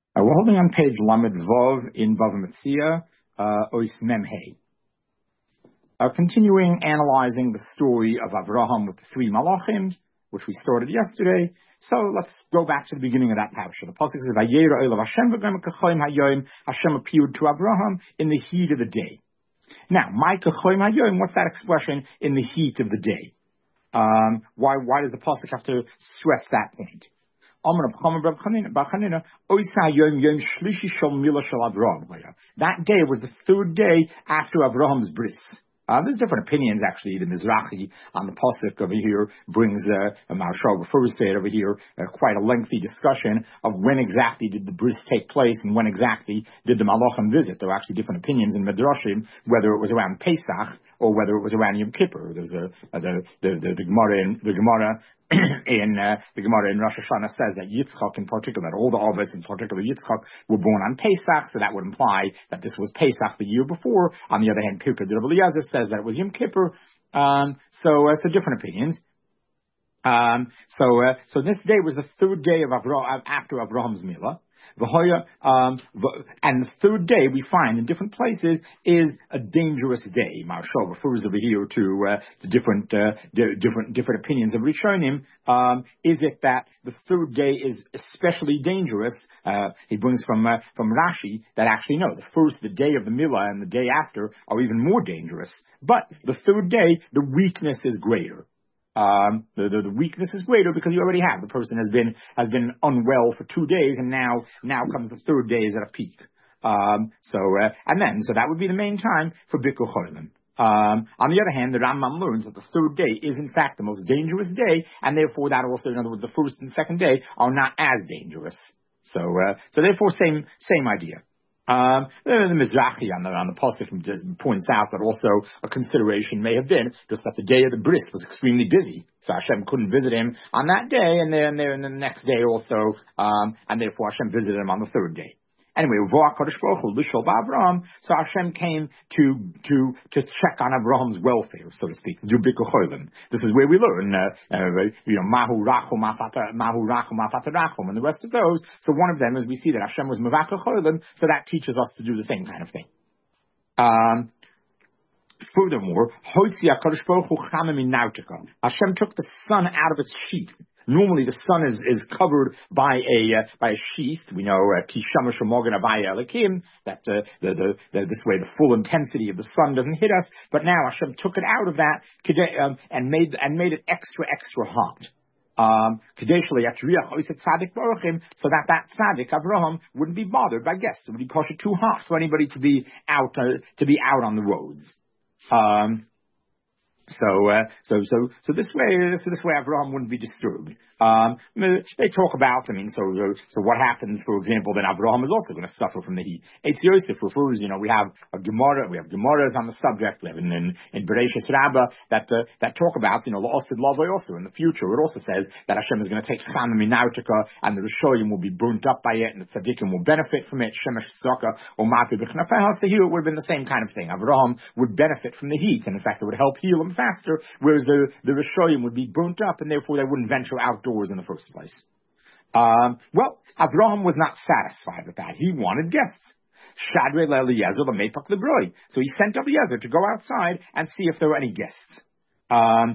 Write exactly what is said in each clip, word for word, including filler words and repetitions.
Uh, we're holding on page Lamed Vov in Bava Metzia, uh, Ois Mem Hey. Uh, continuing analyzing the story of Avraham with the three Malachim, which we started yesterday. So let's go back to the beginning of that parasha. The pasuk says, "Vayera Olav Hashem v'gam kachayim hayoyim." Hashem appeared to Avraham in the heat of the day. Now, my kachayim hayoyim, what's that expression, in the heat of the day? Um, why why does the pasuk have to stress that point? That day was the third day after Avraham's bris. Uh, there's different opinions, actually. The Mizrahi on the pasuk over here brings, uh, Maharshal refers to it over here, uh, quite a lengthy discussion of when exactly did the bris take place and when exactly did the Malachim visit. There are actually different opinions in Midrashim, whether it was around Pesach or whether it was around Yom Kippur. There's a, uh, the, the, the, the Gemara in, the Gemara in, uh, the Gemara in Rosh Hashanah says that Yitzchak in particular, that all the Avos, in particular Yitzchak, were born on Pesach, so that would imply that this was Pesach the year before. On the other hand, Pirkei de Rabbi Eliezer says that it was Yom Kippur. Um, so, uh, so different opinions. Um, so, uh, so this day was the third day of Avraham, after Abraham's Milah. Um, and the third day we find in different places is a dangerous day. Marshal refers over here to uh, the different, uh, d- different, different opinions of Rishonim. Um, is it that the third day is especially dangerous? Uh, he brings from uh, from Rashi that actually no, the first, the day of the Milah and the day after are even more dangerous. But the third day, the weakness is greater. Um, the, the, the weakness is greater because you already have. The person has been, has been unwell for two days and now, now comes the third day is at a peak. Um, so, uh, and then, so that would be the main time for Bikur Cholim. Um, on the other hand, the Rambam learns that the third day is in fact the most dangerous day, and therefore that also, in other words, the first and second day are not as dangerous. So, uh, so therefore same, same idea. Um, the, the Mizrahi on the, on the pasuk points out that also a consideration may have been just that the day of the bris was extremely busy, so Hashem couldn't visit him on that day, and then and the next day also, um, and therefore Hashem visited him on the third day. Anyway, so Hashem came to to to check on Abraham's welfare, so to speak. This is where we learn, uh, uh, you know, mahu rachum, mahu rachum, rachum, and the rest of those. So one of them is we see that Hashem was mevakar cholim, so that teaches us to do the same kind of thing. Um, furthermore, Hashem took the sun out of its sheath. Normally, the sun is, is covered by a uh, by a sheath. We know Kishamash Mogan Avaya Elakim that uh, the, the, the this way the full intensity of the sun doesn't hit us. But now Hashem took it out of that um, and made and made it extra extra hot. Um, so that that tzaddik Avraham wouldn't be bothered by guests. It would be kosher too hot for anybody to be out uh, to be out on the roads. Um, So, uh, so, so, so this way, so this way, Avraham wouldn't be disturbed. Um, they talk about, I mean, so, so what happens, for example, then Avraham is also going to suffer from the heat. Eitz Yosef refers, you know, we have a Gemara, we have Gemaras on the subject, we have in, in, in Bereshis Rabbah that, uh, that talk about, you know, La'osid Lavoi also in the future. It also says that Hashem is going to take Chana Minautica and the Rishoyim will be burnt up by it and the Tzaddikim will benefit from it. Shemesh Tzaka or Mati B'chnafehas. So here it would have been the same kind of thing. Avraham would benefit from the heat and in fact it would help heal him faster, whereas the, the Rishoyim would be burnt up and therefore they wouldn't venture outdoors in the first place. Um, well, Avraham was not satisfied with that. He wanted guests. Shadre Eliezer l'meipak lebroi. So he sent Eliezer to go outside and see if there were any guests. Um,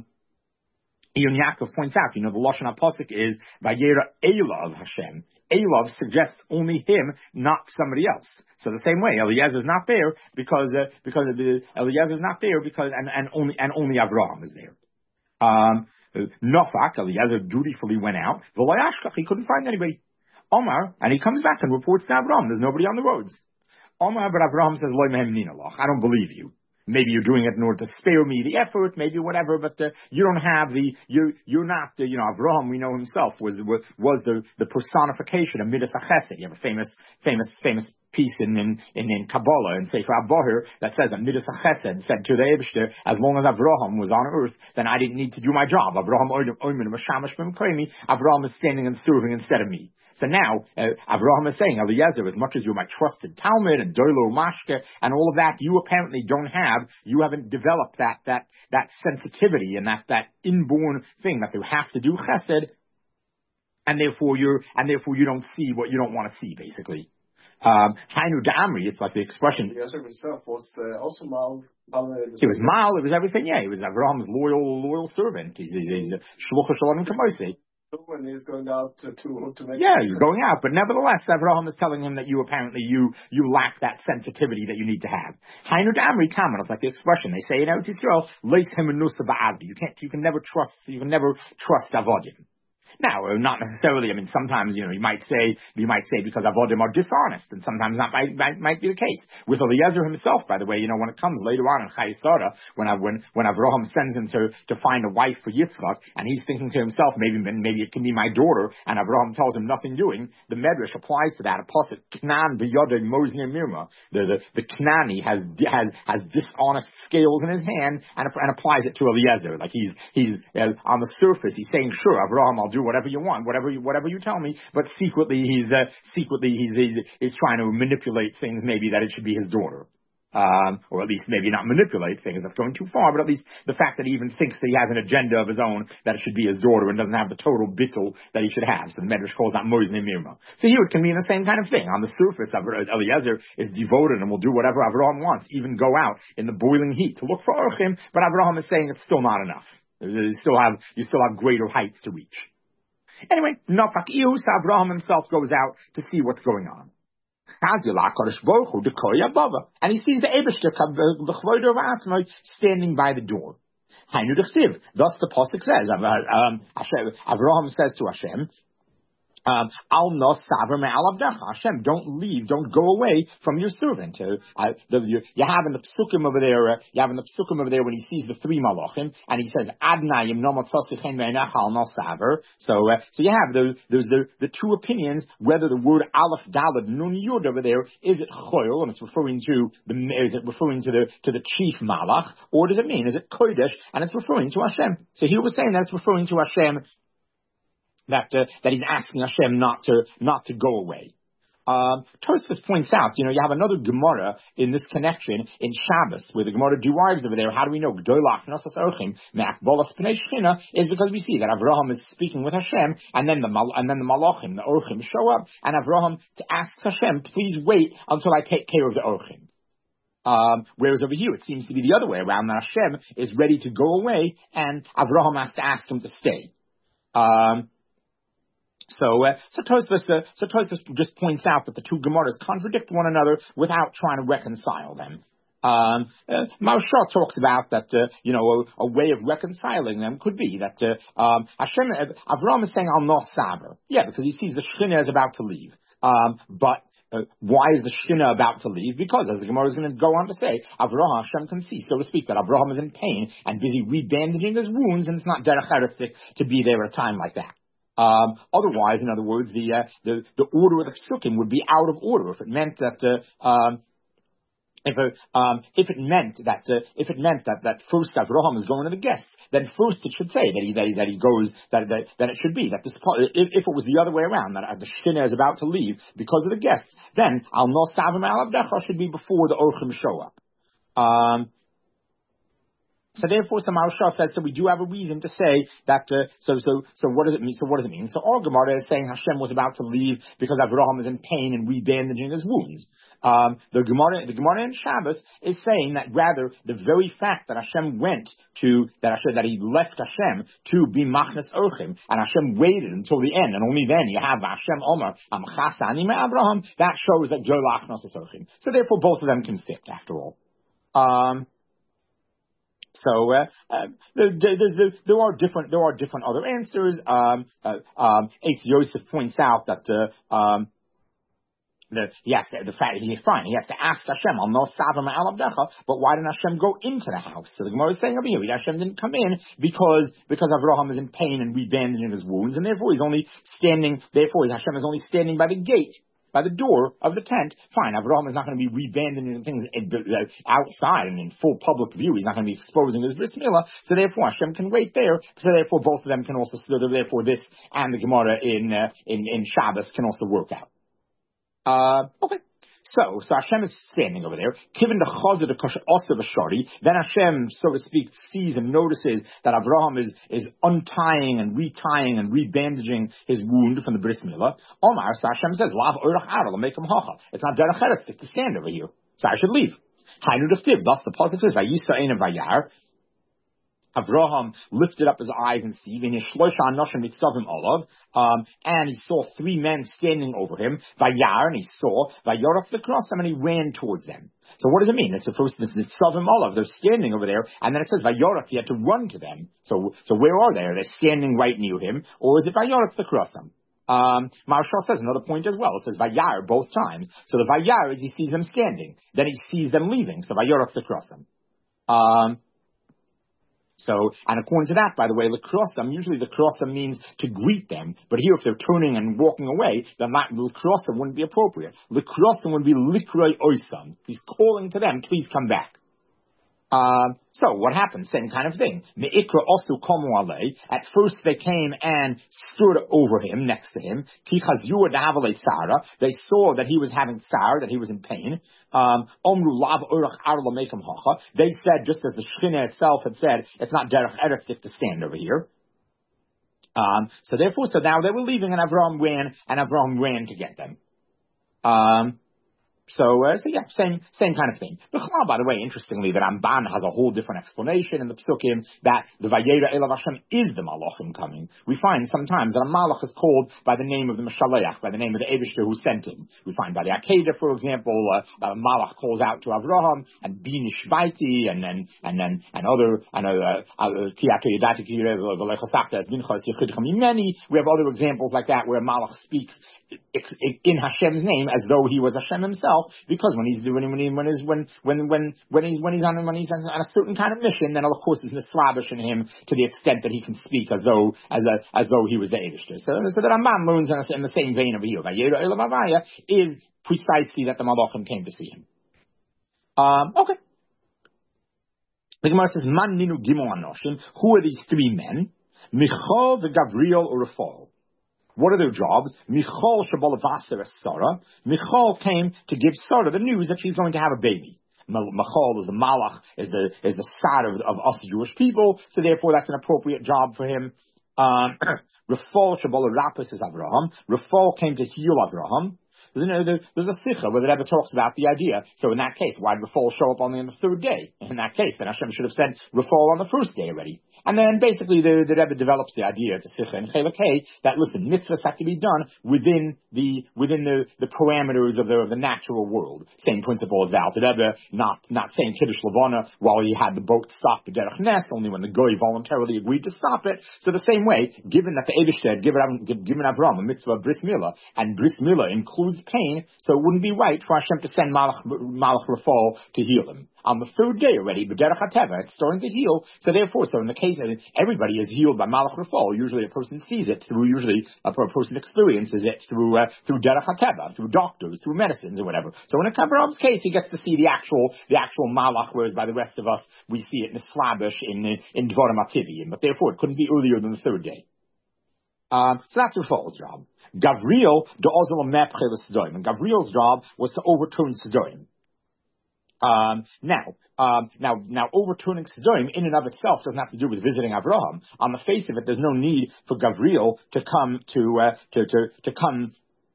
Yon Yaakov points out, you know, the Lashon HaPosuk is Vayera Elav Hashem. Elav suggests only him, not somebody else. So the same way, Eliezer is not there because uh, because of the, Eliezer is not there because and, and only and only Avraham is there. Um, Nofak, Eliezer dutifully went out. V'layashkach, he couldn't find anybody. Omar, and he comes back and reports to Avraham, there's nobody on the roads. Omar, but Avraham says, Loy mehem ninalach, I don't believe you. Maybe you're doing it in order to spare me the effort, maybe whatever, but uh, you don't have the, you're, you're not, uh, you know, Avraham, we know himself, was was the, the personification of Midas HaChesed. You have a famous, famous, famous piece in, in, in, in Kabbalah, in Sefer HaBoher, that says that Midas HaChesed said to the Eibishter, as long as Avraham was on earth, then I didn't need to do my job. Avraham Avraham is standing and serving instead of me. So now, uh, Avraham is saying, Eliezer, as much as you're my trusted Talmud and Doilo Mashke and all of that, you apparently don't have, you haven't developed that, that, that sensitivity and that, that inborn thing that you have to do chesed. and therefore you're, and therefore you don't see what you don't want to see, basically. Um, Hainu Da'amri, it's like the expression. Eliezer himself was uh, also mal. mal he was mal, it was everything, yeah. He was Avraham's loyal, loyal servant. He's, he's, he's Shluch HaShalom Kamosei. When he's going out to, to, to make. Yeah, he's going out, but nevertheless, Avraham is telling him that you apparently, you, you lack that sensitivity that you need to have. Hainu Da'amri Taman, it's like the expression. They say in Eretz Yisrael, Leis Hemenusa Ba'avdi. You can't, you can never trust, you can never trust Avodim. Now, not necessarily. I mean, sometimes, you know, you might say, you might say because avodim are dishonest, and sometimes that might, might, might be the case. With Eliezer himself, by the way, you know, when it comes later on in Chayei Sarah, when, I, when, when Avraham sends him to, to find a wife for Yitzchak, and he's thinking to himself, maybe, maybe it can be my daughter, and Avraham tells him nothing doing, the Medrash applies to that. A pasuk, Knan b'yodei mozne mirma. The, the, the Knani has, has, has dishonest scales in his hand, and, and applies it to Eliezer. Like he's, he's, uh, on the surface, he's saying, sure, Avraham, I'll do whatever you want, whatever you, whatever you tell me, but secretly he's, uh, secretly he's, he's, he's trying to manipulate things, maybe that it should be his daughter. Um, or at least maybe not manipulate things, that's going too far, but at least the fact that he even thinks that he has an agenda of his own, that it should be his daughter and doesn't have the total bittul that he should have. So the Medrash calls that Mozne Mirma. So here it can mean the same kind of thing. On the surface, Eliezer is devoted and will do whatever Avraham wants, even go out in the boiling heat to look for Orchim, but Avraham is saying it's still not enough. You still have, you still have greater heights to reach. Anyway, Nafak Ius, Avraham himself goes out to see what's going on. And he sees the Eibishter standing by the door. Thus the pasuk says, um, Avraham says to Hashem, Um, Al nos saver me'al avdecha. Hashem, don't leave, don't go away from your servant. Uh, uh, the, you, you have in the psukim over there, uh, you have in the psukim over there when he sees the three malachim, and he says, Adnai im no motzasichen me'enecha al nos saver. So, uh, so you have the, there's the, the two opinions, whether the word aleph dalad nun yud over there, is it choil, and it's referring to the, is it referring to the, to the chief malach, or does it mean, is it kodesh, and it's referring to Hashem. So he was saying that it's referring to Hashem, that uh, that he's asking Hashem not to not to go away. Um, Tosfos points out, you know, you have another Gemara in this connection in Shabbos, where the Gemara derives over there. How do we know? G'dolach nosas orchim me'akbolas pnei shechina is because we see that Avraham is speaking with Hashem, and then the mal- and then the malachim, the orchim, show up, and Avraham to ask Hashem, please wait until I take care of the orchim. Um, whereas over here, it seems to be the other way around, that Hashem is ready to go away, and Avraham has to ask him to stay. Um, So, uh, so Tosfos, uh, so Tosfos just points out that the two Gemaras contradict one another without trying to reconcile them. Um, uh, Maharsha talks about that, uh, you know, a, a way of reconciling them could be that, uh, um, Hashem, uh, Avraham is saying, I'll not saver. Yeah, because he sees the Shekhinah is about to leave. Um, but, Uh, why is the Shekhinah about to leave? Because, as the Gemara is going to go on to say, Avraham, Hashem can see, so to speak, that Avraham is in pain and busy rebandaging his wounds, and it's not derech eretz to be there at a time like that. Um, otherwise, in other words, the, uh, the the order of the psukim would be out of order if it meant that uh, um, if it, um, if it meant that uh, if it meant that that first Avraham is going to the guests, then first it should say that he that he, that he goes that, that that it should be that this if, if it was the other way around, that the Shekhinah is about to leave because of the guests, then al no savim al avdecha should be before the orchim show up. Um, So therefore, some Maharsha says, so we do have a reason to say that, uh, so, so, so what does it mean? So what does it mean? So our Gemara is saying Hashem was about to leave because Avraham is in pain and rebandaging his wounds. Um, the Gemara, the Gemara in Shabbos is saying that rather the very fact that Hashem went to, that Hashem, that he left Hashem to be Machnas Orchim, and Hashem waited until the end, and only then you have Hashem Omer, Amchasani me Abraham, that shows that Joe Lachnos Orchim. So therefore both of them can fit after all. Um, So uh, uh, there, there, there are different there are different other answers. Um, uh, um, Eitz Yosef points out that uh, um, the, he has to, the fact he's fine. He has to ask Hashem, "Al no savim al avdecha," but why didn't Hashem go into the house? So the Gemara is saying over here, Hashem didn't come in because because Avraham is in pain and rebandaging his wounds, and therefore he's only standing. Therefore, Hashem is only standing by the gate, by the door of the tent. Fine, Avraham is not going to be rebandaging things outside and in full public view. He's not going to be exposing his bris milah. So therefore, Hashem can wait there. So therefore, both of them can also. So therefore, this and the Gemara in uh, in in Shabbos can also work out. Uh, okay. So, so Hashem is standing over there. Given the chazah, the kasha also b'shari, then Hashem, so to speak, sees and notices that Avraham is, is untying and retying and rebandaging his wound from the bris milah. Omar, so Hashem says, Lav oirach ara, l'mekom hacha. It's not derech eretz to stand over here. So I should leave. Hainu d'chtiv. Thus the pasuk says, Vayisa ein vayar. Avraham lifted up his eyes and see, um, and he saw three men standing over him, Vayar, and he saw, Vayorach v'krosam, and he ran towards them. So what does it mean? It's the first, it's Nitzavim Olav, they're standing over there, and then it says Vayorach, he had to run to them. So, so where are they? Are they standing right near him, or is it Vayorach v'krosam? Um, Marshall says another point as well. It says Vayar both times. So the Vayar is he sees them standing, then he sees them leaving, so Vayorach v'krosam. Um, So, and according to that, by the way, l'krosam, usually l'krosam means to greet them, but here if they're turning and walking away, then that l'krosam wouldn't be appropriate. L'krosam would be likroi oisam. He's calling to them, please come back. Um, so what happened? Same kind of thing. Me'ikra also komu alei. At first they came and stood over him, next to him. Ki chazyu adavale tzara. They saw that he was having tsar, that he was in pain. Um, Omru lav urach ar l'mekom hacha. They said, just as the Shekhinah itself had said, it's not derech eretz to stand over here. Um, so therefore, so now they were leaving, and Avraham ran, and Avraham ran to get them. Um, So, uh, so yeah, same, same kind of thing. B'chlal, by the way, interestingly, that Ramban has a whole different explanation in the Psukim that the Vayera Elav Hashem is the Malachim coming. We find sometimes that a Malach is called by the name of the Meshaleach, by the name of the Eibishter who sent him. We find by the Akedah, for example, uh, that a Malach calls out to Avraham, and Bini Shvaiti, and then, and then, and other, and, uh, Kiyato Yadati Kire, V'lechosakta, as Minchas Yechidcham Yimeni. We have other examples like that where a Malach speaks in Hashem's name as though he was Hashem himself, because when he's doing when he when he's when when when when he's when he's on when he's on a certain kind of mission, then of course he's mislavish in him to the extent that he can speak as though as a as though he was the Eibishter. So so that Ramban learns in the same vein over here. Vayera Elav Havaya is precisely that the Malachim came to see him. Um, okay. The Gemara says, Man ninu gimel anoshim. Who are these three men? Michal, the Gabriel, or Rafal. What are their jobs? Michal shabalavaser es Sarah. Michal came to give Sarah the news that she's going to have a baby. Michal is the malach, is the is the star of, of us Jewish people, so therefore that's an appropriate job for him. Um, Rafal shabalarapis is Avraham. Rafal came to heal Avraham. There's a sikha where the Rebbe talks about the idea. So in that case, why did Rafal show up only on the third day? In that case, then Hashem should have sent Rafal on the first day already. And then basically the, the Rebbe develops the idea, it's a sikha in Chelek Hey, that listen, mitzvahs have to be done within the within the, the parameters of the of the natural world. Same principle as the Alter Rebbe, not not saying Kiddush Levana while he had the boat stop the Derech Nes, only when the Goy voluntarily agreed to stop it. So the same way, given that the Eibishter had given, given Avraham a mitzvah of Bris Milah, and Bris Milah includes pain, so it wouldn't be right for Hashem to send Malach, Malach Rafal to heal him. On the third day already, but Derech HaTeva, it's starting to heal, so therefore, so in the case that everybody is healed by Malach Rafal, usually a person sees it through, usually a, a person experiences it through, uh, through Derech HaTeva, through doctors, through medicines or whatever. So in Abraham's case, he gets to see the actual, the actual Malach, whereas by the rest of us, we see it in Slavish, in, in Dvarim HaTiviyim, but therefore it couldn't be earlier than the third day. Um, so that's Rafal's job. Gavriel, the Ozal Mepchel Sdoim, and Gavriel's job was to overturn Sdoim. Um, now, um, now, now, overturning Sdoim in and of itself doesn't have to do with visiting Avraham. On the face of it, there's no need for Gavriel to come to uh, to, to to come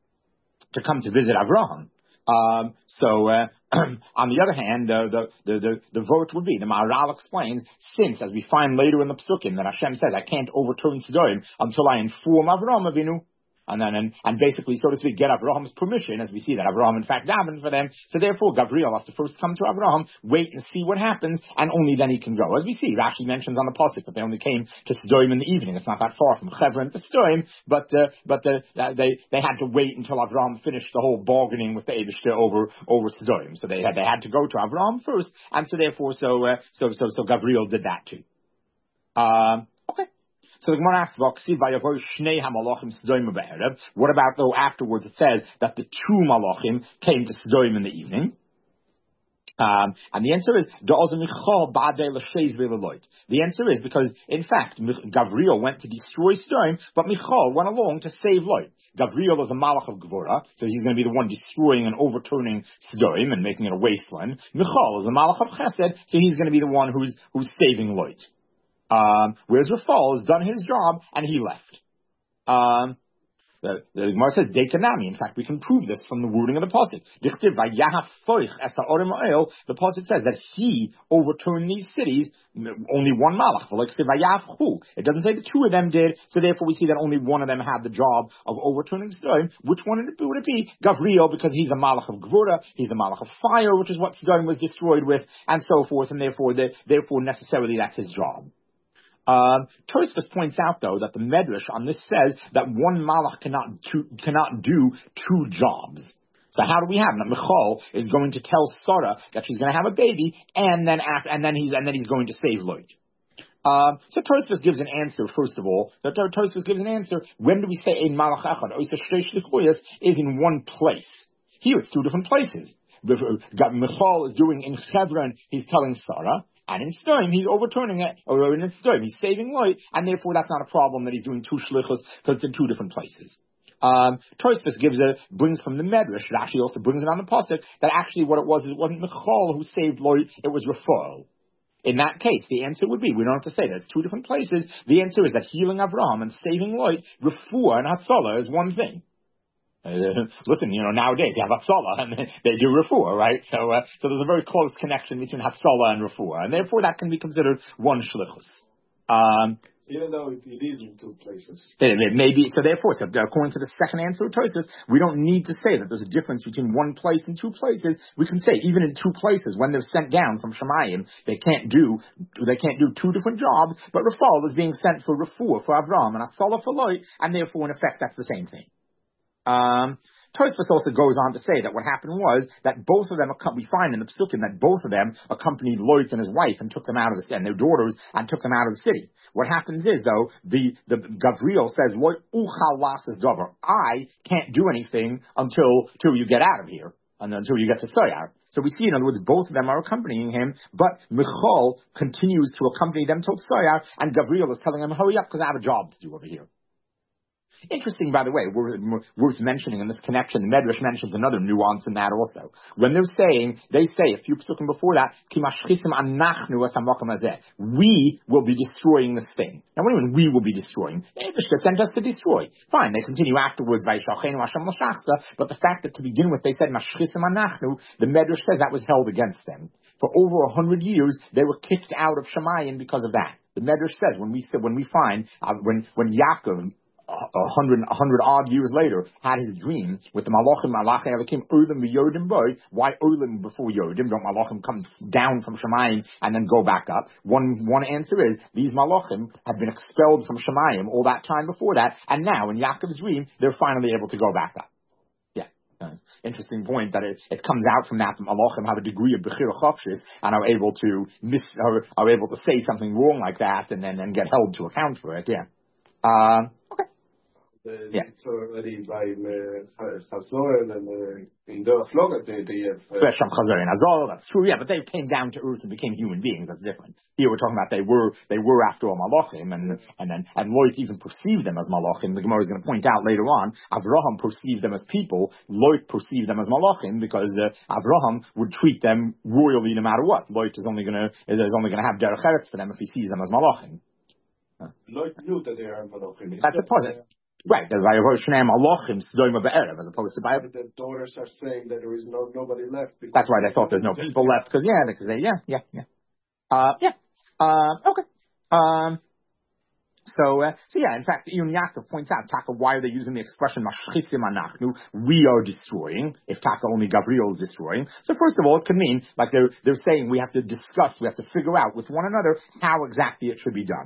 to come to visit Avraham. Um, so, uh, on the other hand, uh, the the the the vote would be the Maharal explains, since as we find later in the Psukim that Hashem says, I can't overturn Sdoim until I inform Avraham Avinu. And then, and, and basically, so to speak, get Abraham's permission, as we see that Abraham, in fact, davened for them. So therefore, Gabriel has to first come to Abraham, wait and see what happens, and only then he can go. As we see, Rashi mentions on the pasuk that they only came to Sdoim in the evening. It's not that far from Hebron to Sdoim, but uh, but uh, they they had to wait until Abraham finished the whole bargaining with the Eibishter over over Sdoim. So they had they had to go to Abraham first, and so therefore, so uh, so so so Gabriel did that too. Um, okay. So the Gemara asks, what about though afterwards it says that the two malachim came to Sdoim in the evening? Um, and the answer is, the answer is because, in fact, Gavriel went to destroy Sodom, but Michal went along to save Lot. Gavriel is a malach of Gvura, so he's going to be the one destroying and overturning Sodom and making it a wasteland. Michal is a malach of Chesed, so he's going to be the one who's who's saving Lot. Um, whereas Rafal has done his job and he left. Um, The, the Gemara says, Dekanami. In fact, we can prove this from the wording of the pasuk. The pasuk says that he overturned these cities, only one malach. It doesn't say the two of them did, so therefore we see that only one of them had the job of overturning Sodom. Which one would it be? Gavriel, because he's a malach of Gvura, he's a malach of fire, which is what Sodom was destroyed with, and so forth, and therefore, the, therefore necessarily that's his job. Um, Tosfos points out, though, that the Medrash on this says that one malach cannot two, cannot do two jobs. So how do we have it? Michal is going to tell Sarah that she's going to have a baby, and then after, and then he's and then he's going to save Lot. Um, so Tosfos gives an answer. First of all, that Tosfos gives an answer. When do we say ein malach echad? Oisa shtei shlichuyos is in one place. Here it's two different places. Michal is doing in Hebron. He's telling Sarah. And in Sodom, he's overturning it, or in Sodom, he's saving Lot, and therefore that's not a problem that he's doing two shlichus, because it's in two different places. Um, Tosfos gives a, brings from the Medrash, it actually also brings it on the pasuk, that actually what it was, it wasn't Michal who saved Lot, it was Rafal. In that case, the answer would be, we don't have to say that, it's two different places, the answer is that healing Avraham and saving Lot, Refuah and Hatzalah is one thing. Uh, listen, you know, nowadays you have Hatzalah and they do Refuah, right? So, uh, so there's a very close connection between Hatzalah and Refuah, and therefore that can be considered one shlichus. Um, Even though it, it is in two places. It, it may be, so therefore, so according to the second answer of Tosfos, we don't need to say that there's a difference between one place and two places. We can say even in two places, when they're sent down from Shemayim, they can't do, they can't do two different jobs, but Rafal is being sent for Refuah, for Avraham, and Hatzalah for Lot, and therefore in effect that's the same thing. Um, Tosfos also goes on to say that what happened was that both of them, we find in the Psukim that both of them accompanied Lot and his wife and took them out of the city, and their daughters, and took them out of the city. What happens is, though, the, the Gavriel says, Lot uchal lasas davar. I can't do anything until, until you get out of here, and until you get to Soyar. So we see, in other words, both of them are accompanying him, but Michal continues to accompany them till Soyar, and Gavriel is telling him, hurry up, because I have a job to do over here. Interesting, by the way, worth, worth mentioning in this connection, the Medrash mentions another nuance in that also. When they're saying, they say a few psukim before that, we will be destroying this thing. Now, what do you mean we will be destroying? They sent us to destroy. Fine, they continue afterwards, but the fact that to begin with they said, the Medrash says that was held against them. For over a hundred years, they were kicked out of Shemayim because of that. The Medrash says, when we when we find, uh, when, when Yaakov, a hundred, a hundred odd years later, had his dream with the Malachim, Malachim Elokim, Olim v'Yodim boy. Why Olim before Yodim? Don't Malachim come down from Shemayim and then go back up? One, one answer is, these Malachim had been expelled from Shemayim all that time before that, and now in Yaakov's dream, they're finally able to go back up. Yeah. Uh, interesting point that it, it comes out from that the Malachim have a degree of Bechira Chofshis and are able to miss, are, are able to say something wrong like that and then and get held to account for it. Yeah. Uh, okay. Uh, yeah. It's already by Chazor and uh, in the Flogat they, they have. Uh, Chazor and Azor, that's true, yeah, but they came down to earth and became human beings, that's different. Here we're talking about they were they were after all Malachim, and and then and Lot even perceived them as Malachim. The Gemara is going to point out later on, Avraham perceived them as people, Lot perceived them as Malachim, because uh, Avraham would treat them royally no matter what. Lot is only going to is only going to have derech eretz for them if he sees them as Malachim. Huh. Lot knew that they are Malachim. That's the point. Right, as opposed to by the daughters are saying that there is no nobody left. That's why they thought there's no people left, because yeah, because they yeah yeah yeah uh yeah uh okay um so uh, so yeah, in fact, even Yaakov points out, Taka, why are they using the expression mashchisim anachnu? We are destroying. If Taka only Gavriel is destroying, so first of all, it can mean like they're they're saying we have to discuss, we have to figure out with one another how exactly it should be done.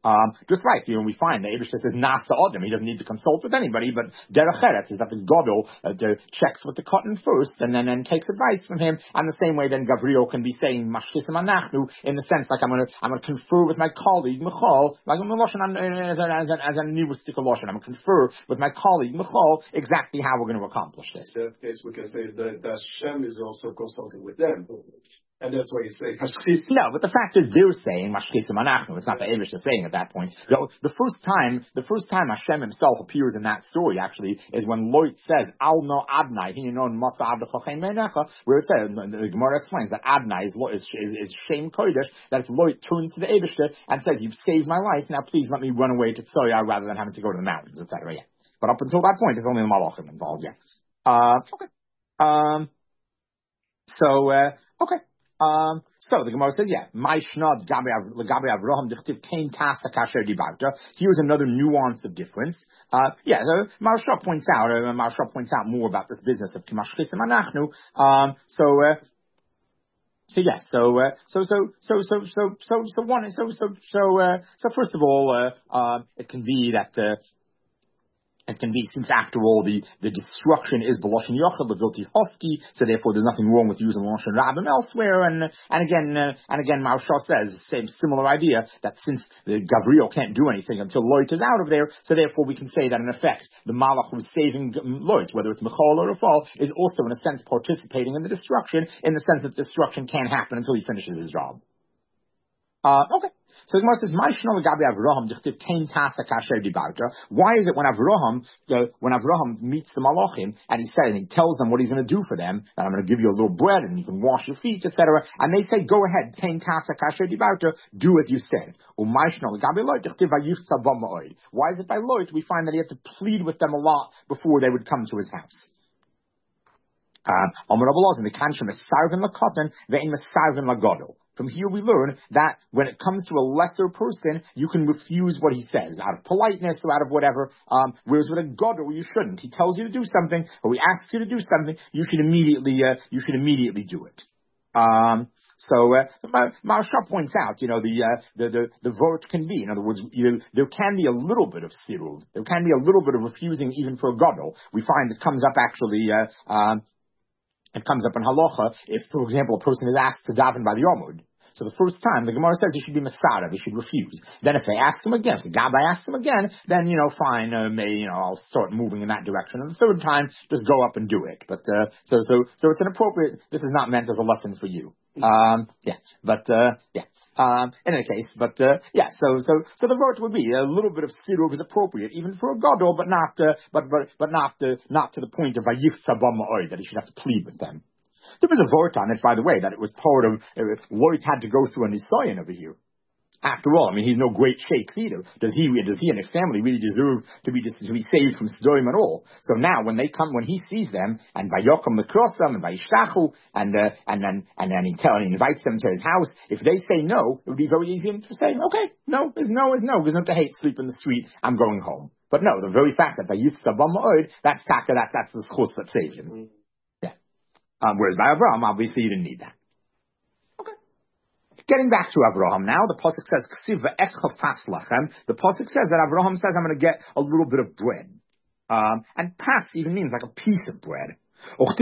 Um, just like, you know, we find the Eibishter says Nasa Adam, he doesn't need to consult with anybody, but Derech Eretz is that the Godel uh, checks with the cotton first and then, then takes advice from him. And the same way then Gavriel can be saying Mashkisim Anachnu in the sense like I'm going to I'm going to confer with my colleague Michal, like as a, as a, as a linguistic Lashon, I'm going to confer with my colleague Michal exactly how we're going to accomplish this. In that case, we can say that, that Hashem is also consulting with them. And that's why you say Mashkisim. No, but the fact is they're saying Mashkisim Anachnu. It's not the Eibush saying at that point. You know, the first time, the first time Hashem himself appears in that story actually is when Lot says Al no Adnai, you know, Matzah Abdechachein Meinecha, where it says the Gemara explains that Adnai is is, is, is Shem Kodesh. That if Lot turns to the Eibush and says, "You've saved my life, now please let me run away to Tzoya rather than having to go to the mountains," et cetera. Yeah, but up until that point, it's only the Malachim involved. Yeah. Uh, okay. Um. So uh, okay. Um, so the Gemara says, yeah, Maishnad Gabi Avraham Dichtiv Kain Tasa Kasher Dibauta. Here's another nuance of difference. Uh, yeah, so Maharsha points out, uh, Maharsha points out more about this business of Kimashchisim Anachnu. Um, so, uh, so yeah, so, uh, so, so, so, so, so, so, so one, so, so, so, uh, so first of all, uh, uh, it can be that, uh, It can be, since after all the, the destruction is B'Lashon Yochel, Levilti Hofki, so therefore there's nothing wrong with using Lashon Rabbim elsewhere, and and again, uh, and again, Maharsha says the same similar idea that since the Gavriel can't do anything until Lot is out of there, so therefore we can say that in effect the Malach who's saving Lot, whether it's Michal or Rafal, is also in a sense participating in the destruction, in the sense that destruction can't happen until he finishes his job. Uh, okay. So the Gemara says, why is it when Avraham, uh, when Avraham meets the Malachim and he says, and he tells them what he's going to do for them, that I'm going to give you a little bread and you can wash your feet, et cetera. And they say, go ahead, do as you said. Why is it by Lot we find that he had to plead with them a lot before they would come to his house? Uh, From here we learn that when it comes to a lesser person, you can refuse what he says out of politeness or out of whatever, um, whereas with a gadol you shouldn't. He tells you to do something, or he asks you to do something, you should immediately, uh, you should immediately do it. Um, So, uh, Maharsha points out, you know, the, uh, the, the, the vote can be, in other words, you know, there can be a little bit of siruv. There can be a little bit of refusing even for a gadol. We find it comes up actually, uh, um, it comes up in halacha if, for example, a person is asked to daven by the Yomud. So the first time, the Gemara says he should be Masarav, he should refuse. Then if they ask him again, if the Gabbai asks him again, then, you know, fine, uh, may, you know, I'll start moving in that direction. And the third time, just go up and do it. But, uh, so, so, so it's an appropriate, this is not meant as a lesson for you. Um, yeah, but, uh, yeah. Um, in any case, but, uh, yeah, so, so, so the vote would be a little bit of siruv is appropriate, even for a gadol, but not, uh, but, but, but not, uh, not to the point of vayifza b'ma'oi, that he should have to plead with them. There was a vote on it, by the way, that it was part of, uh, Lloyd had to go through a nisayon over here. After all, I mean, he's no great sheikh either. Does he, does he and his family really deserve to be, to be saved from Sdoim at all? So now, when they come, when he sees them, and Vayokam Mekrosam, and Vayishtachu, and, uh, and then, and then he tells, he invites them to his house, if they say no, it would be very easy to say, okay, no is no is no, because not to hate sleep in the street, I'm going home. But no, the very fact that Vayifsa B'ma'od, that's taka, that, that's the schus that saves him. Mm-hmm. Yeah. Um, whereas by Abraham, obviously, you didn't need that. Getting back to Avraham now, the pasuk says, the pasuk says that Avraham says, I'm going to get a little bit of bread. Um, and pas even means like a piece of bread. And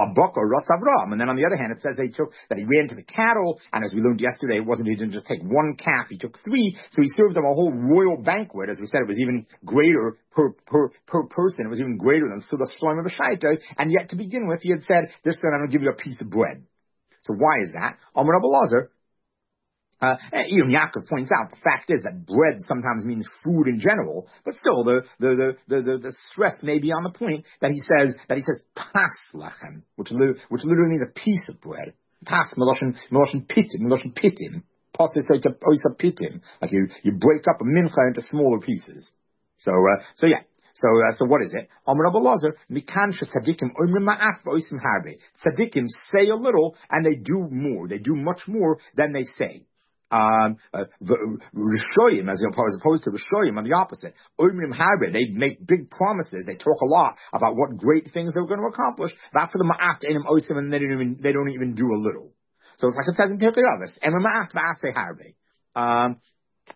then on the other hand, it says they took, that he ran to the cattle, and as we learned yesterday, it wasn't, he didn't just take one calf, he took three, so he served them a whole royal banquet. As we said, it was even greater per, per, per person, it was even greater than Sudah Shloim of a Shaita, and yet to begin with, he had said, this time I'm going to give you a piece of bread. So why is that? Amar Rabbi Elazar, Uh, even Yaakov points out the fact is that bread sometimes means food in general, but still the the the the, the, the stress may be on the point that he says that he says pas lachem, which which literally means a piece of bread. Pas meloshin meloshin pitim meloshin pitim. Pas is like a oisa pitim, like you you break up a mincha into smaller pieces. So uh, so yeah. So, uh, so what is it? Amar Rabbi Elazar, mikan shetzadikim omrim ma'at v'oisim harbe. Tzadikim say a little and they do more. They do much more than they say. Um, uh, Rishoyim, as opposed to Rishoyim, on the opposite. Omrim harbe, they make big promises. They talk a lot about what great things they're going to accomplish. That for the ma'at enim oisim, and they don't even they don't even do a little. So it's like it says in Pirkei Avos, emrim ma'at v'asei harbe. Um.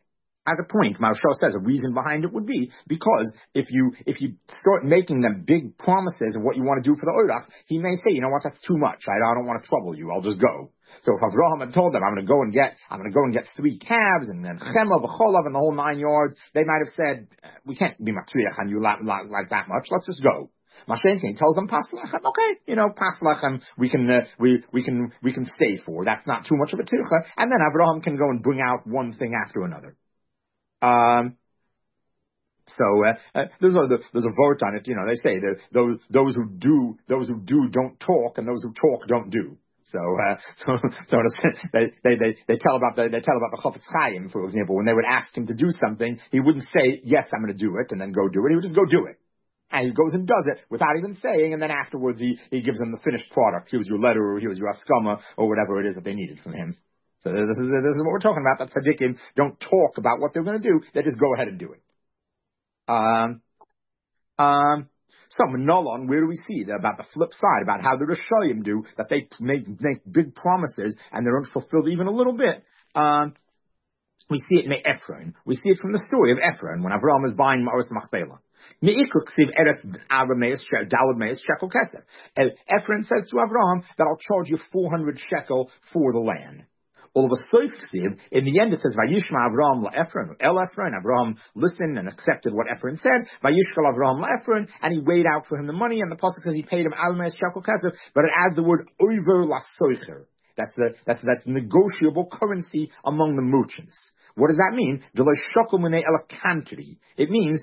As a point, Maharshal says a reason behind it would be because if you if you start making them big promises of what you want to do for the Orach, he may say, you know what, that's too much. I, I don't want to trouble you. I'll just go. So if Avraham had told them, I'm going to go and get, I'm going to go and get three calves and then chema, v'cholav, and the whole nine yards, they might have said, we can't be matriach on you like, like, like that much. Let's just go. Mashenkin tells them paslachem. Okay, you know, paslachem. We can, uh, we we can we can stay for. That's not too much of a tircha. And then Avraham can go and bring out one thing after another. Um. So uh, uh, there's a there's a vote on it. You know, they say that those those who do those who do don't talk, and those who talk don't do. So, uh, so, so they, they, they, they tell about the, they tell about the Chofetz Chaim, for example, when they would ask him to do something, he wouldn't say, yes, I'm going to do it, and then go do it. He would just go do it. And he goes and does it without even saying, and then afterwards he, he gives them the finished product. Here's your letter, or here's your askama, or whatever it is that they needed from him. So this is, this is what we're talking about. That tzaddikim don't talk about what they're going to do. They just go ahead and do it. Um, um, So, Menolon, where do we see that about the flip side, about how the Rishayim do, that they make, make big promises and they don't fulfill even a little bit? Um, we see it in Ephron. We see it from the story of Ephron when Avraham is buying Ma'aros Machpelah. Ephron says to Avraham that I'll charge you four hundred shekel for the land. All of a sudden, in the end, it says, Vayishma Avraham la'Ephron, El Ephron. Avraham listened and accepted what Ephron said. Vayishkal Avraham la'Ephron, and he weighed out for him the money, and the pasuk says he paid him Almes shekel kesef, but it adds the word over lasoicher. That's the that's that's negotiable currency among the merchants. What does that mean? It means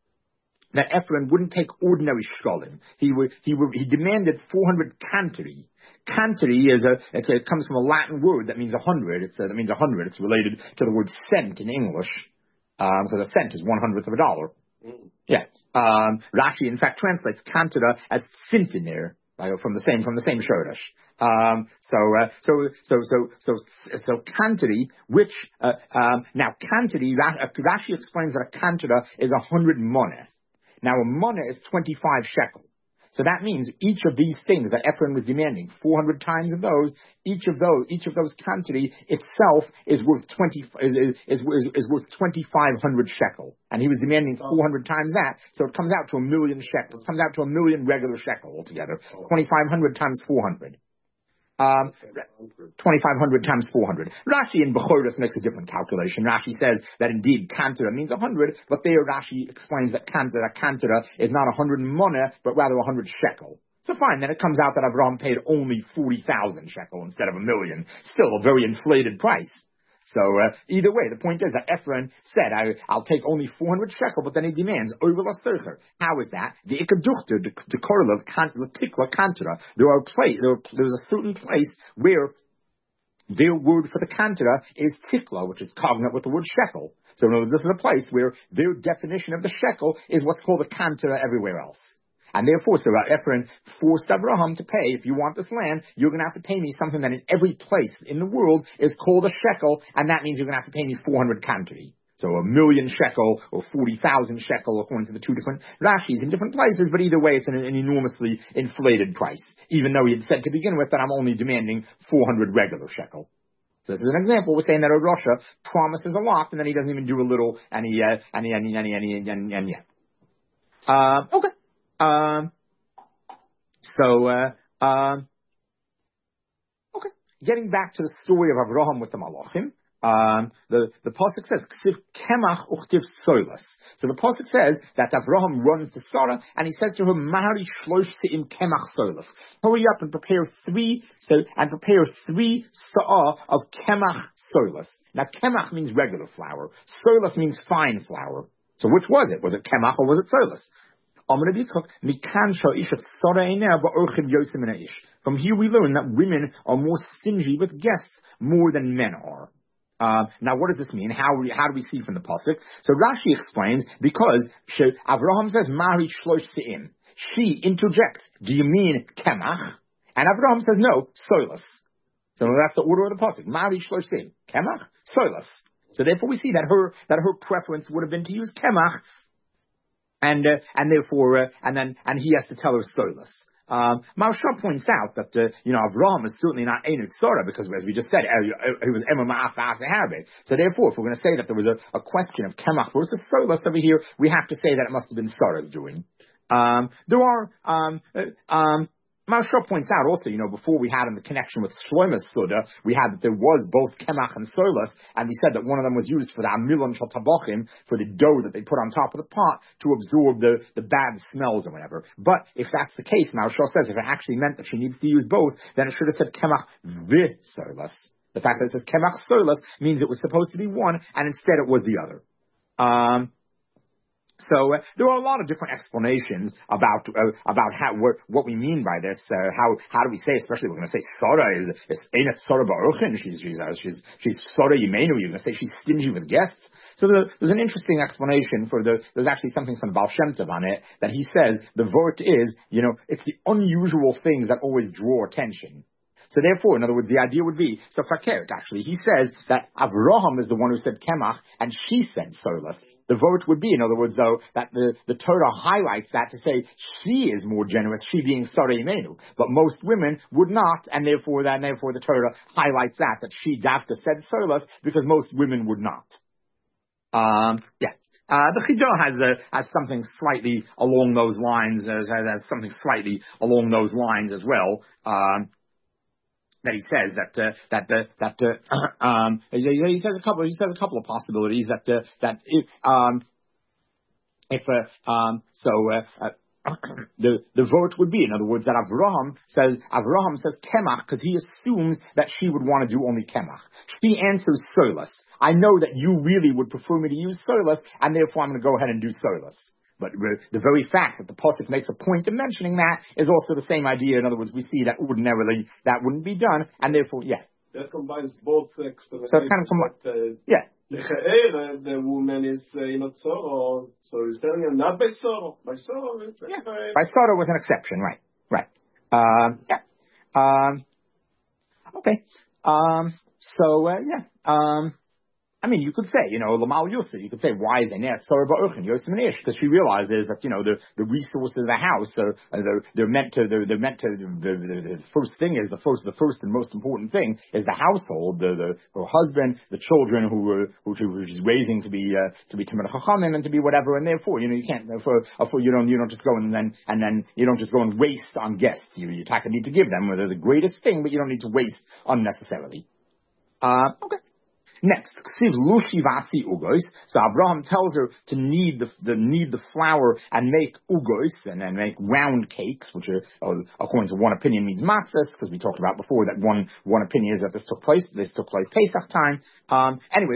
that Ephron wouldn't take ordinary shkolim. He would, he would, he demanded four hundred kantari. Kantari is a, it's a, it comes from a Latin word that means a hundred. It's a, that means a hundred. It's related to the word cent in English, um, because a cent is one hundredth of a dollar. Mm. Yeah. Um, Rashi, in fact, translates kantara as fintinir, uh, from the same, from the same shoresh. Um, so, uh, so, so, so, so, so, kantari, which, uh, um, now kantari, Rashi explains that a kantara is a hundred moneh. Now a moneh is twenty-five shekel. So that means each of these things that Ephron was demanding, four hundred times of those, each of those, each of those quantity itself is worth twenty, is, is, is, is worth twenty-five hundred shekel. And he was demanding four hundred times that, so it comes out to a million shekel. It comes out to a million regular shekel altogether. twenty-five hundred times four hundred. Um, twenty-five hundred times four hundred. Rashi in Bechoros makes a different calculation. Rashi says that indeed kantara means one hundred, but there Rashi explains that kantara, kantara is not one hundred moneh, but rather one hundred shekel. So fine, then it comes out that Avraham paid only forty thousand shekel instead of a million. Still a very inflated price. So uh, either way, the point is that Ephron said, I, I'll take only four hundred shekel, but then he demands over lasercher. How is that? The ikaduchter, the korlev, the tikla kantara. There are place, there, there's a certain place where their word for the kantara is tikla, which is cognate with the word shekel. So in other words, this is a place where their definition of the shekel is what's called a kantara everywhere else. And therefore, so Ephron forced Avraham to pay, if you want this land, you're going to have to pay me something that in every place in the world is called a shekel, and that means you're going to have to pay me four hundred kantari. So a million shekel or forty thousand shekel, according to the two different Rashis in different places, but either way, it's an, an enormously inflated price, even though he had said to begin with that I'm only demanding four hundred regular shekel. So this is an example. We're saying that a Rasha promises a lot, and then he doesn't even do a little, and he, uh, and he, and he, and he, and he, and, he, and, and yeah. Uh, okay. Um, so, uh, um, okay. Getting back to the story of Avraham with the Malachim, um, the, the pasuk says, Ksiv kemach uchtiv soilas. So the pasuk says that Avraham runs to Sarah and he says to her, Mahari shlosh se'im kemach soilas. Hurry up and prepare three, so, and prepare three sa'ah of kemach soilas. Now kemach means regular flour. Soilas means fine flour. So which was it? Was it kemach or was it soilas? From here we learn that women are more stingy with guests more than men are. Uh, now what does this mean? How, how do we see from the pasuk? So Rashi explains, because she, Avraham says, Mari shlosh se'im. She interjects, do you mean kemach? And Avraham says, no, soilas. So that's the order of the pasuk. Mari shlosh se'im. Kemach, soilas. So therefore we see that her, that her preference would have been to use kemach, And uh, and therefore uh, and then and he has to tell her solas. Um, Maharsha points out that, uh, you know, Avraham is certainly not Einut Sora because, as we just said, he was Emma Ma'af Harbe. So therefore, if we're going to say that there was a, a question of Kemach versus Solas over here, we have to say that it must have been Sora's doing. Um, there are, um, uh, um, Maharsha points out also, you know, before we had in the connection with Shloimo's Suda, we had that there was both Kemach and Solas, and we said that one of them was used for the Amilon Shal Tabachim, for the dough that they put on top of the pot to absorb the, the bad smells or whatever. But if that's the case, Maharsha says, if it actually meant that she needs to use both, then it should have said Kemach v Solas. The fact that it says Kemach Solas means it was supposed to be one, and instead it was the other. Um, So uh, there are a lot of different explanations about uh, about how what, what we mean by this. Uh, how how do we say, especially we're going to say Sora is is Einet Sora Baruchin. She's she's uh, she's she's Sora Yimenu. You're going to say she's stingy with guests. So the, there's an interesting explanation for the. There's actually something from Baal Shem Tov on it that he says the vort is, you know, it's the unusual things that always draw attention. So therefore, in other words, the idea would be, so Fakert actually, he says that Avraham is the one who said Kemach, and she said Solas. The vote would be, in other words, though, that the, the Torah highlights that to say she is more generous, she being Sarah Imenu. But most women would not, and therefore that, and therefore the Torah highlights that, that she Dafka said Solas, because most women would not. Um, yeah. Uh, the Chidah has uh, has something slightly along those lines, uh, has something slightly along those lines as well. Um, That he says that uh, that uh, that uh, um, he, he says a couple he says a couple of possibilities that uh, that if um, if uh, um, so uh, uh, the the vote would be, in other words, that Avraham says Avraham says Kemach because he assumes that she would want to do only Kemach. She answers Solas. I know that you really would prefer me to use Solas, and therefore I'm going to go ahead and do Solas. But the very fact that the Pasuk makes a point of mentioning that is also the same idea. In other words, we see that ordinarily that wouldn't be done, and therefore, yeah. That combines both explanations. So it kind of combines, uh, yeah. The, the, the woman is uh, not Soro, so he's telling him not by Soro. By Soro, yeah. By Soro was an exception, right? Right. Um, yeah. Um, okay. Um, so, uh, yeah. Um, I mean, you could say, you know, Lamal Yusuf, you could say, why is Einet Sora Ba'urchin, Yosef and Ish? Because she realizes that, you know, the, the resources of the house, are, are they're, they're meant to, they're, they're meant to, the, the, the first thing is, the first, the first and most important thing is the household, the, the, her husband, the children who were, who, who she's raising to be, uh, to be Tamar Chachamim and to be whatever, and therefore, you know, you can't, for, for, you don't, you don't just go and then, and then, you don't just go and waste on guests. You, you need to give them, where they're the greatest thing, but you don't need to waste unnecessarily. Uh, okay. Next, Ksiv Lushi Vasi Ugos. So Abraham tells her to knead the, the knead the flour and make ugos, and then make round cakes, which are, uh, according to one opinion, means matzahs, because we talked about before that one one opinion is that this took place this took place Pesach time. Um, anyway,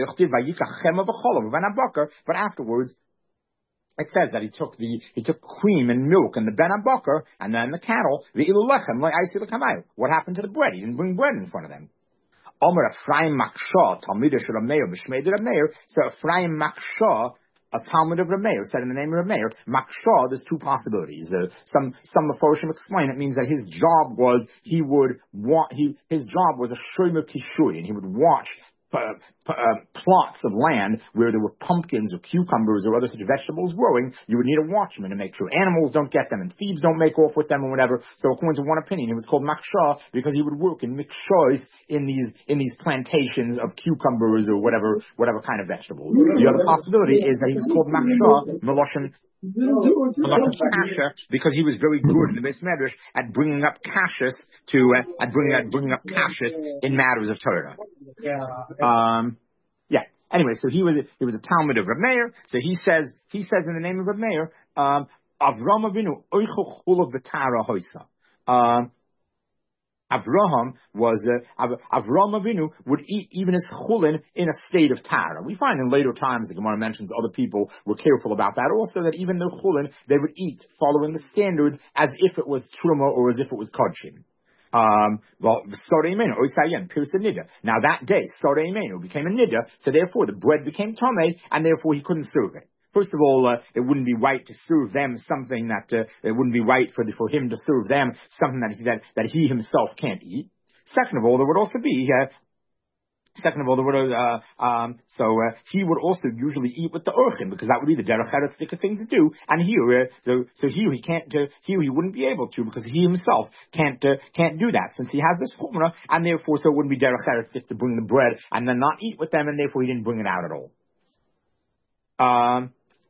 but afterwards, it says that he took the he took cream and milk and the ben abakar and then the cattle. What happened to the bread? He didn't bring bread in front of them. Omer Ephraim Maksha, Talmid of Rameir, B'Shmei de Rameir. So Ephraim Maksha, a Talmud of Rameir, said in the name of Rameir, Maksha, there's two possibilities. Uh, some some Meforshim explain it means that his job was he would want he his job was a shomer kishui, and he would watch Uh, uh, plots of land where there were pumpkins or cucumbers or other such vegetables growing. You would need a watchman to make sure animals don't get them and thieves don't make off with them or whatever. So according to one opinion, he was called Maksha because he would work in mikshos in these in these plantations of cucumbers or whatever whatever kind of vegetables. The other possibility is that he was called Maksha Meloshin because he was very good in the Beis Medrash at bringing up kashas to uh, at bringing at bringing up kashas in matters of Torah. Um, yeah. Anyway, so he was he was a Talmud of Reb Meir. So he says he says in the name of Reb Meir, um, Avram Avinu oichel chulav b'tara hoisa. Um, Avraham was uh, Av- Avram Avinu would eat even his chulin in a state of tara. We find in later times the Gemara mentions other people were careful about that. Also, that even the chulin they would eat following the standards as if it was truma or as if it was kodshim. Um, well, Soreimenu, Osayan, Pirsa Nida. Now that day, Soreimenu became a Nida, so therefore the bread became Tomei, and therefore he couldn't serve it. First of all, uh, it wouldn't be right to serve them something that, uh, it wouldn't be right for, the, for him to serve them something that he, that, that he himself can't eat. Second of all, there would also be, uh, Second of all, there would uh, um, so uh, he would also usually eat with the orchim because that would be the derech eretz thing to do. And here, uh, so, so here he can't. Uh, here he wouldn't be able to because he himself can't uh, can't do that since he has this chumrah, and therefore so it wouldn't be derech eretz to bring the bread and then not eat with them, and therefore he didn't bring it out at all. Um,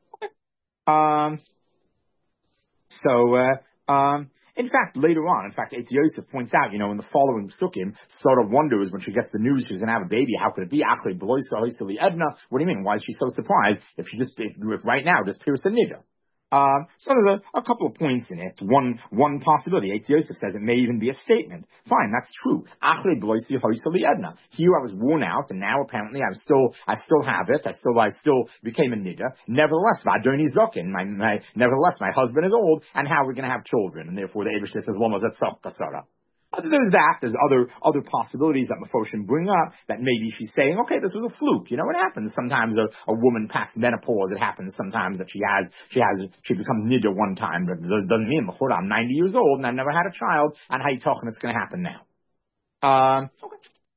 um, so. Uh, um, In fact, later on, in fact, Eitz Yosef points out, you know, in the following psukim, Sarah wonders when she gets the news she's going to have a baby, how could it be? Achrei Beloisa Hoiseli Edna. What do you mean? Why is she so surprised if she just, if, if right now, just pierce a niddah? Um, so there's a, a couple of points in it. One, one possibility. Eitz Yosef says it may even be a statement. Fine, that's true. Achrei Beloisa Hoiseli Edna. Here I was worn out, and now apparently I'm still, I still have it. I still, I still became a niddah. Nevertheless, Vadoni Zokin. My, my, nevertheless, my husband is old, and how are we going to have children? And therefore, the Eibush says, "Lama zetzach kasara." There's that. There's other other possibilities that Mefoshim bring up that maybe she's saying, okay, this was a fluke. You know, it happens. Sometimes a, a woman past menopause, it happens sometimes that she has, she has, she becomes niddah one time, but it doesn't mean, I'm ninety years old and I've never had a child, and how you talking it's going to happen now. Um, okay.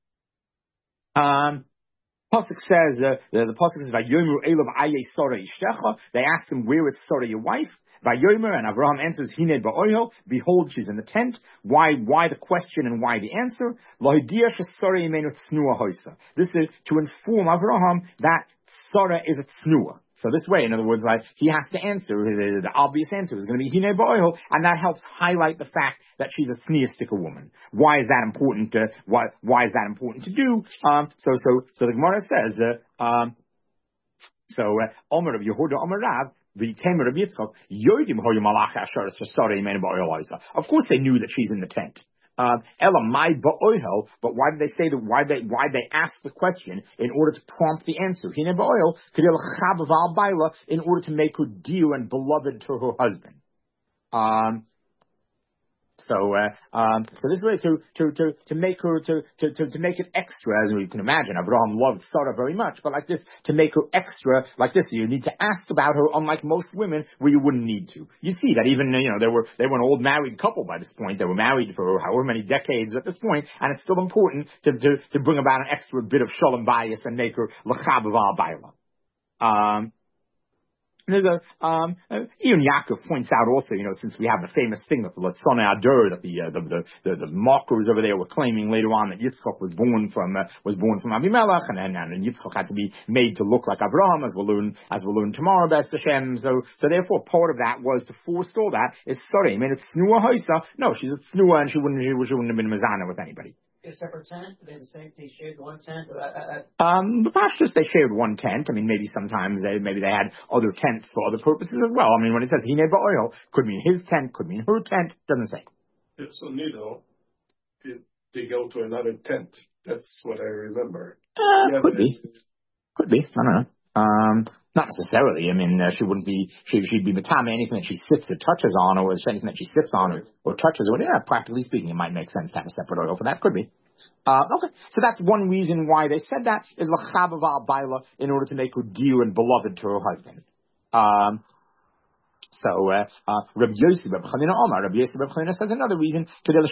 Um, Pasuk says, uh, the, the Pasuk says, Vayomer Elav Aye Sora Ishtecha. They asked him, where is Sora, your wife? Vayomer, and Abraham answers, Hine ba'ohel, behold, she's in the tent. Why, why the question and why the answer? Lohidia shesora yemenu tsnua hoisa. This is to inform Abraham that Sora is a tsnua. So this way, in other words, like, he has to answer, the, the obvious answer is going to be Hine ba'ohel, and that helps highlight the fact that she's a tsniistic woman. Why is that important to, why, why is that important to do? Um, so, so, so the Gemara says, uh, um, so, uh, Omer of Yehuda Omer Rav, the Tamer of Yitzchak, Yodim Hoyu Malach Asher Sasara Yemen Ba'ohel. Of course they knew that she's in the tent. Um, Ella my ba'ohel, but why did they say that? Why they why they ask the question in order to prompt the answer? Hine ba'ohel kedel chav val baila, in order to make her dear and beloved to her husband. Um. So, uh, um, so this way to, to, to, to make her, to, to, to, to make it extra, as you can imagine, Avraham loved Sarah very much, but like this, to make her extra, like this, you need to ask about her, unlike most women, where you wouldn't need to. You see that even, you know, they were, they were an old married couple by this point, they were married for however many decades at this point, and it's still important to, to, to bring about an extra bit of shalom bias and make her l'chab v'al baila. Um, There's a, um, uh, Ian Yaakov points out also, you know, since we have the famous thing of the Latzone Adur, that the, uh, the, the, the, the mockers over there were claiming later on that Yitzchak was born from, uh, was born from Abimelech, and, and, and Yitzchak had to be made to look like Avraham, as we'll learn, as we'll learn tomorrow, B'ez Hashem. So, so therefore, part of that was to forestall that is, sorry, I mean, it's Snua Hoisa. No, she's a Snua, and she wouldn't, she wouldn't have been Mazana with anybody. A separate tent? They the same. They shared one tent. Uh, uh, um, the pastures they shared one tent. I mean, maybe sometimes they maybe they had other tents for other purposes as well. I mean, when it says Hine ba'ohel, could mean his tent, could mean her tent. Doesn't say. It's a needle. It, they go to another tent. That's what I remember. Uh, yeah, could be. Could be. I don't know. Um, not necessarily. I mean, uh, she wouldn't be. She, she'd be matame anything that she sits or touches on, or anything that she sits on or, or touches. Or yeah, practically speaking, it might make sense to have a separate oil for that. Could be. Uh, okay, so that's one reason why they said that is l'chav v'al baila, in order to make her dear and beloved to her husband. Um, so, uh, uh, Rabbi Yossi Reb Chanina Omar, Rabbi Yossi Reb Chanina says another reason,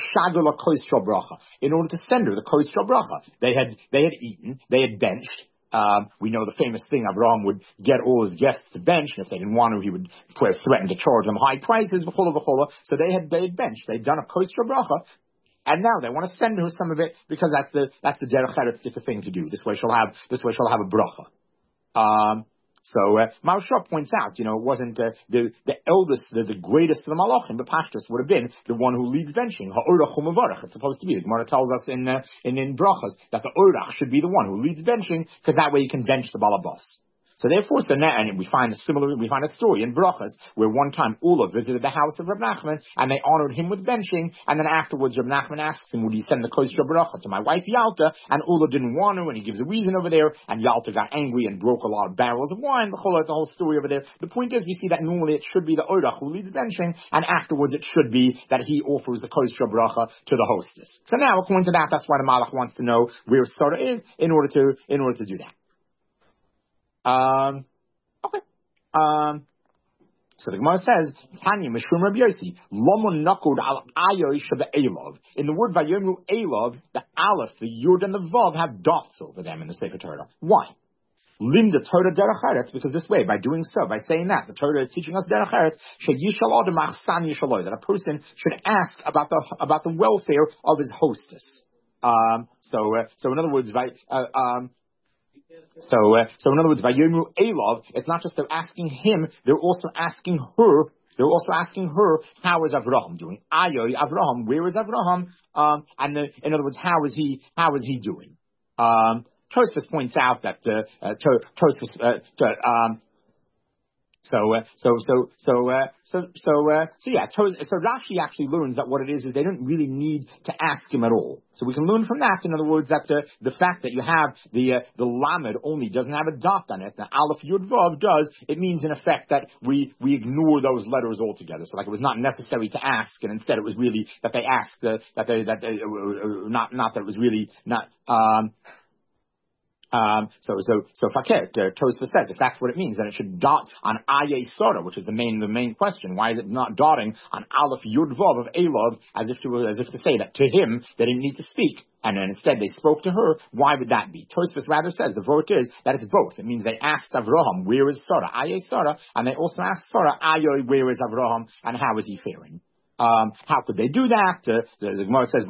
in order to send her the kos shel bracha. They had, they had eaten, they had benched. Um, we know the famous thing, Abraham would get all his guests to bench, and if they didn't want to, he would threaten to charge them high prices, v'chola v'chola. So they had, they had benched. They'd done a kos shel bracha. And now they want to send her some of it because that's the that's the derech eretz thing to do. This way she'll have this way she'll have a bracha. Um, so uh, Maharsha points out, you know, it wasn't uh, the the eldest, the, the greatest of the malachim. The pashtus would have been the one who leads benching. Ha'orach u'mavarach. It's supposed to be. The Gemara tells us in uh, in in brachas that the orach should be the one who leads benching, because that way you can bench the balabas. So therefore, so now, and we find a similar, we find a story in Brachas where one time Ula visited the house of Reb Nachman and they honored him with benching, and then afterwards Reb Nachman asks him, would he send the kos shel bracha to my wife Yalta? And Ula didn't want to, and he gives a reason over there, and Yalta got angry and broke a lot of barrels of wine. The whole, it's a whole story over there. The point is, we see that normally it should be the Orach who leads benching, and afterwards it should be that he offers the kos shel bracha to the hostess. So now, according to that, that's why the Malach wants to know where Sarah is in order to, in order to do that. Um, okay. Um, So the Gemara says, Tanya Mishum Rabbi Yossi, Lomun Nakud al Ayoy Sheba Elov. In the word Vayomru Elov, the Aleph, the Yud, and the Vav have dots over them in the Sefer Torah. Why? Limda Torah Derech Eretz, because this way, by doing so, by saying that, the Torah is teaching us Derech Eretz, Sheyishal Adam Achsan Yishaloi, that a person should ask about the about the welfare of his hostess. Um, so, uh, so in other words, by, uh, um, so, uh, so in other words, by Yomru Elov, it's not just they're asking him, they're also asking her. They're also asking her, how is Avraham doing? Ayoy Avraham, where is Avraham? Um, and the, in other words, how is he? How is he doing? Um, Tosfos points out that uh, uh, Tosfos, uh, to, um, so uh, so so so uh, so so uh, so yeah. Tos, so Rashi actually learns that what it is is they don't really need to ask him at all. So we can learn from that. In other words, that uh, the fact that you have the uh, the lamed only doesn't have a dot on it. The aleph yud vav does. It means in effect that we we ignore those letters altogether. So like it was not necessary to ask, and instead it was really that they asked uh, that they that they, uh, not not that it was really not. Um, Um, so, so, so Fakir, uh, Tosfos says, if that's what it means, then it should dot on Aye Sora, which is the main, the main question. Why is it not dotting on Aleph Yud Vav of Elov, as if to, as if to say that to him, they didn't need to speak, and then instead they spoke to her? Why would that be? Tosfos rather says, the vote is that it's both. It means they asked Avraham, where is Sora? Aye Sora, and they also asked Sora, Ayoy, where is Avraham, and how is he faring? Um, how could they do that? Uh, the, the Gemara says,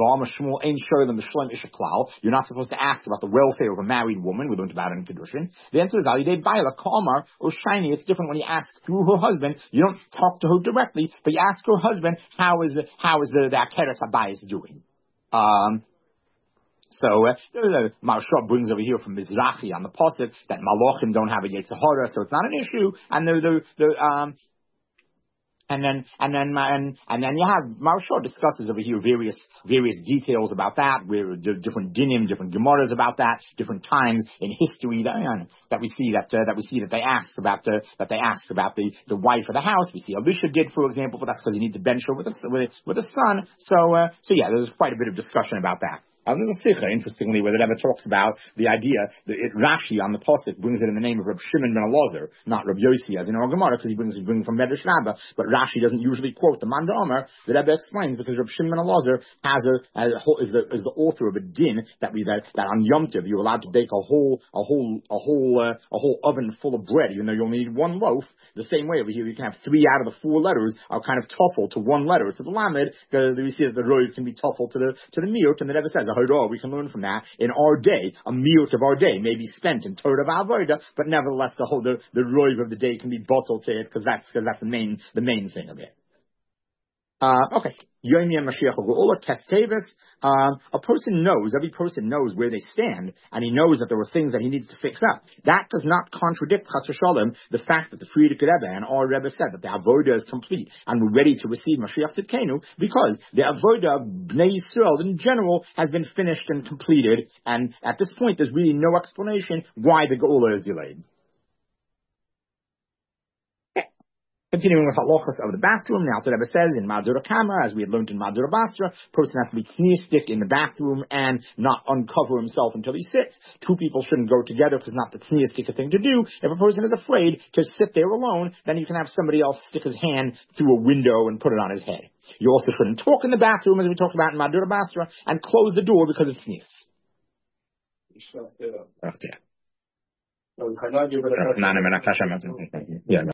you're not supposed to ask about the welfare of a married woman. We learned about it in Kedushin. The answer is, Kalmar or Shiny. It's different when you ask through her husband. You don't talk to her directly, but you ask her husband, how is the, how is the, the Akeres Abayis doing? Um, So, uh, the Maharsha brings over here from Mizrahi on the Pasuk that Malachim don't have a Yetzer Hara, so it's not an issue. And the, the, the, um, And then, and then, and, and then you have, Maharsha discusses over here various, various details about that, where the different dinim, different gemaras about that, different times in history that, uh, that we see that, uh, that we see that they asked about the, that they asked about the, the wife of the house. We see Elisha did, for example, but that's because he needs to bench her with a, with, with a son. So, uh, so yeah, there's quite a bit of discussion about that. Uh, there's a sikha, interestingly, where the Rebbe talks about the idea that it, Rashi on the Pasuk brings it in the name of Reb Shimon ben Elazar, not Reb Yossi, as in our Gemara, because he brings it from Medrash Rabbah, but Rashi doesn't usually quote the Manda Omer. The Rebbe explains because Reb Shimon ben Elazar has a, has a is the is the author of a din that we that, that on Yom Tov you're allowed to bake a whole a whole a whole uh, a whole oven full of bread, even though you only need one loaf. The same way over here, you can have three out of the four letters are kind of tuffle to one letter to the Lamed. Because we see that the road can be tuffle to the to the miut, and the Rebbe says, oh, we can learn from that. In our day, a miut of our day may be spent in Torah Avoda, but nevertheless, the whole the the roiv of the day can be bottled to it because that's because that's the main the main thing of it. Uh, okay. Yomi and Mashiach Geula Testevis. Um, a person knows, every person knows where they stand, and he knows that there were things that he needs to fix up. That does not contradict Chas v'Shalom the fact that the Frierdiker Rebbe and our Rebbe said that the avoda is complete and we're ready to receive Mashiach Tzidkenu because the avoda of Bnei Yisrael in general has been finished and completed, and at this point there's really no explanation why the Geula is delayed. Continuing with halachas of the bathroom, now the Rebbe says in Madura Kama, as we had learned in Madura Basra, person has to be tzniistic in the bathroom and not uncover himself until he sits. Two people shouldn't go together because it's not the tzniistic thing to do. If a person is afraid to sit there alone, then you can have somebody else stick his hand through a window and put it on his head. You also shouldn't talk in the bathroom, as we talked about in Madura Basra, and close the door because of tznius. Yeah.